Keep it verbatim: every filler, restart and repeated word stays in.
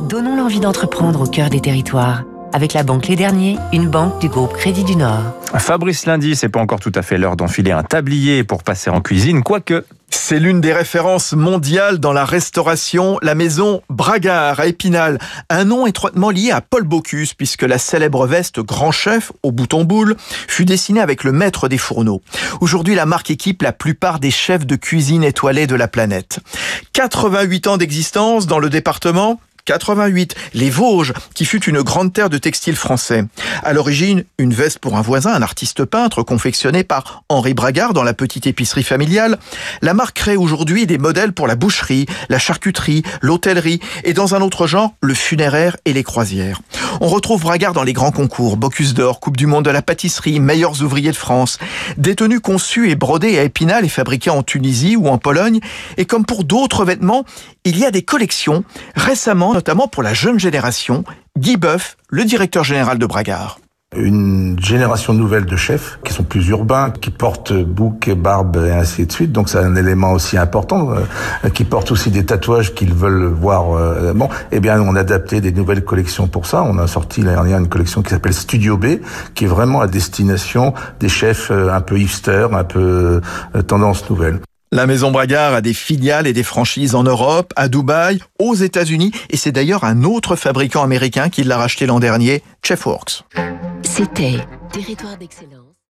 Donnons l'envie d'entreprendre au cœur des territoires. Avec la banque Les Derniers, une banque du groupe Crédit du Nord. Fabrice Lundy, c'est pas encore tout à fait l'heure d'enfiler un tablier pour passer en cuisine, quoique... C'est l'une des références mondiales dans la restauration, la maison Bragard à Épinal. Un nom étroitement lié à Paul Bocuse, puisque la célèbre veste Grand Chef au bouton boule fut dessinée avec le maître des fourneaux. Aujourd'hui, la marque équipe la plupart des chefs de cuisine étoilés de la planète. quatre-vingt-huit ans d'existence dans le département quatre-vingt-huit, les Vosges, qui fut une grande terre de textile français. À l'origine, une veste pour un voisin, un artiste peintre, confectionnée par Henri Bragard dans la petite épicerie familiale. La marque crée aujourd'hui des modèles pour la boucherie, la charcuterie, l'hôtellerie et dans un autre genre, le funéraire et les croisières. On retrouve Bragard dans les grands concours, Bocuse d'Or, Coupe du Monde de la pâtisserie, meilleurs ouvriers de France. Des tenues conçues et brodées à Épinal et fabriquées en Tunisie ou en Pologne. Et comme pour d'autres vêtements, il y a des collections. Récemment, notamment pour la jeune génération, Guy Boeuf, le directeur général de Bragard. Une génération nouvelle de chefs qui sont plus urbains, qui portent bouc, barbe et ainsi de suite. Donc c'est un élément aussi important, euh, qui portent aussi des tatouages qu'ils veulent voir. Euh, bon, eh bien on a adapté des nouvelles collections pour ça. On a sorti l'année dernière une collection qui s'appelle Studio B, qui est vraiment à destination des chefs euh, un peu hipster, un peu euh, tendance nouvelle. La maison Bragard a des filiales et des franchises en Europe, à Dubaï, aux États-Unis, et c'est d'ailleurs un autre fabricant américain qui l'a racheté l'an dernier, Chefworks. C'était Territoire d'Excellence.